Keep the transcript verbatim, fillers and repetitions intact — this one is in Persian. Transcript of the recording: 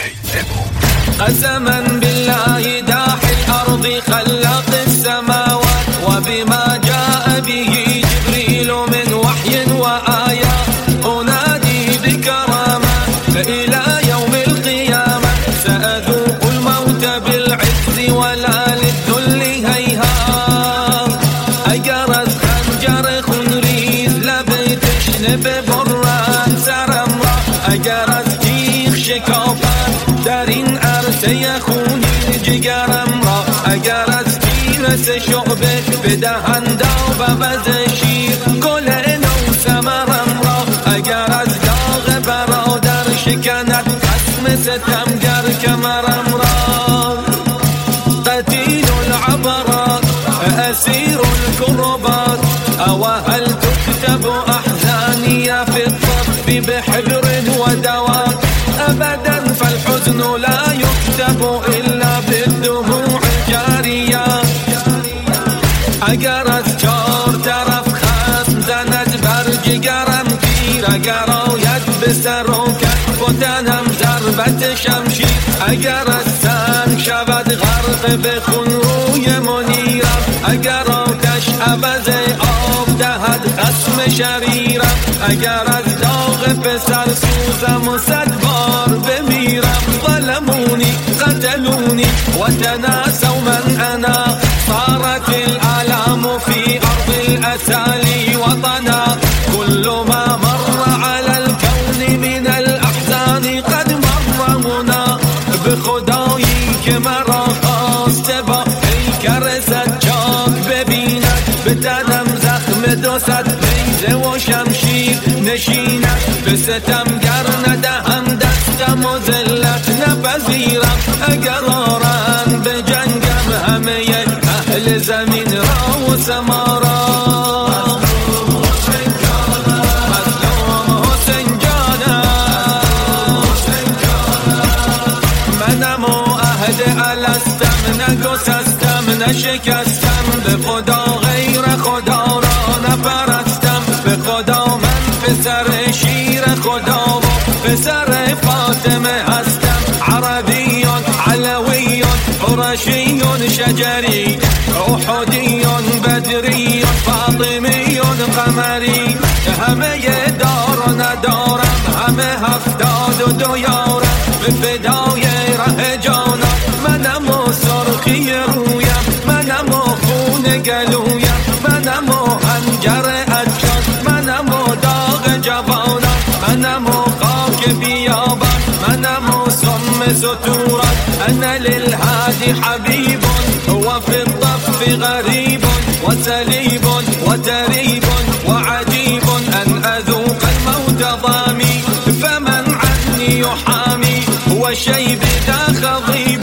قسما بالله داحي الأرض خلاق السماوات وبما جاء به جبريل من وحي وآيات أنادي بكرامة إلى يوم القيامة سأذوق الموت بالعز ولا للذل هيهات أجرت خنجر خنريز لبيتش نببران سرمرا أجرت تيخ شكافات دارين أرسي خوني جگرم را اگر از تیرس شعبه بدهن داو ببز شیر گل نو سمرم را اگر از داغ برادر شکند قسم ستمگر کمرم را قتیل العبرات اسیر الكربات او هل تكتب احزاني في الطف بحبر ودوات ابدا فالحزن لا يكتب إلا بالدموع الجارية اگر از چار طرف خصم زند بر جگرم تیر اگر آید به سر و کف و تنم ضربت شمشیر اگر از سنگ شود غرق به خون روی منیرم اگر آتش عوض آب دهد خصم شریرم اگر از داغ پسر سوزم و صد بار بمیرم ظلموني قتلوني وتناسوا من أنا صارت الآلام في أرض الأسالي وطنا كل ما مر على الكون من الأحزان قد مر هنا بخدایی که مرا خواست با پیکر سجاک ببیند به تنم زخم دو صد نیزه و شمشیر نشیند به ستمگر ندهم دستم و ذلت نپذیرم اگر آرند به جنگم همه اهل زمین را و سما را مظلوم حسین جانم منم و عهد الستم نگسستم نشکستم به خدا غیر خدا را نپرستم به خدا من پسر شیر خدا و پسر فاطمه هستم عربی علوی قرشی شجری احدی بدری فاطمی قمری همه دار و ندارم همه هفتاد و دو یارم به فدای ره جانم منم و سرخی رویم منم و خون گلویم منم و خنجر اجان منم و داغ جوانم منم و خاک بیابان منم و سم ستوران انا للهادي حبيب هو في الطف غريب وسليب وتريب وعجيب أن أذوق الموت ضامي فمن عني يحامي هو الشيب ذا خضيب